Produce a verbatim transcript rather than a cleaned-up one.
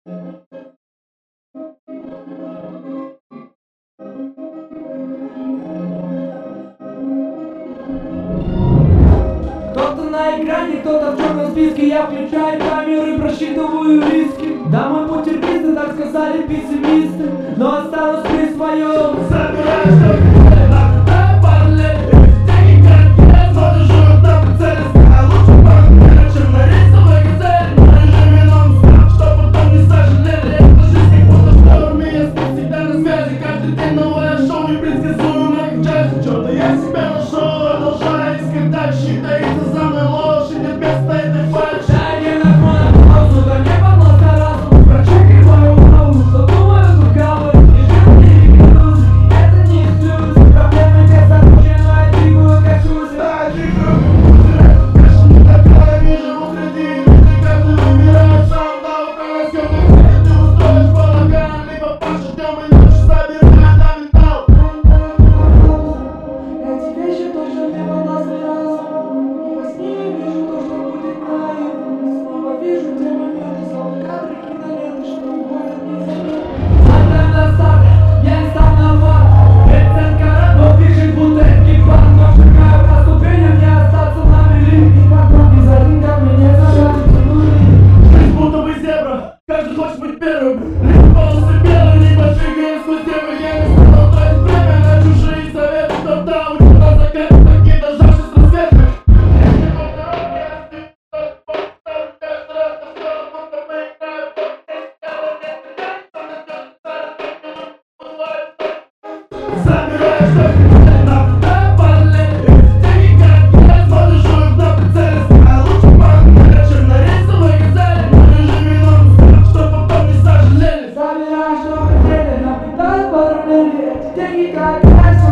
Кто-то на экране, кто-то в черном списке. Я включаю камеры, просчитываю риски. Да, мой путь терпится, так сказали пессимисты, но останусь при своем. Забираю, что хотели, наблюдаю параллели. Деньги как я смотрю, живут на прицеле. Знаю лучше параллели, чем на рейсовой газели. На режиме нон-стоп, что потом не сожалели. Это жизнь как будто в шторме, я с ним всегда на связи. Каждый день новое шоу, непредсказуемо как в джазе. Чё-то я себя нашел, продолжаю искать дальше. Таится за мной ложь, и нет места этой фальши. Да, не нажму на паузу, да не подлося разум. Прочекай мою голову, что думаю, лукавый. И жил не рекомендуюсь, это не эксклюзив. Проблемы без оружия, но я двигаю как шузер. Да, двигаю как шузер. Не такая, не живу среди людей. Каждый выбирает сам, да, у кого съемных нет. Ты устроишь балаган, либо пашешь днем и ночью, собирая на металл. Эти вещи точно не подвластны разуму. И во сне я вижу то, что будет наяву. Снова вижу те моменты, словно кадры киноленты, что уходят незаметно. Смотря на старт, я не стал на вар. Приценка родов движет, будто экипаж. Но шагаю по ступеням, не остаться на мели. И подруги за деньгами не зажаты тянули. Жизнь будто бы зебра, каждый хочет быть первым. Либо полосы белые, либо двигаем сквозь землю. Я не стану тратить время на чужие советы. Кто там у тебя закаты, такие дождавшись рассветы. Если по дороге я стою, то поставлю каждый раз на стол, будто мы играем в забираю, что хотели, наблюдаю параллели. Деньги как я смотрю, живут на прицеле. Знаю лучше параллели, чем на рейсовой газели. На режиме нон-стоп, что потом не сожалели. Забирай, что хотели, наблюдай параллели. Эти деньги как я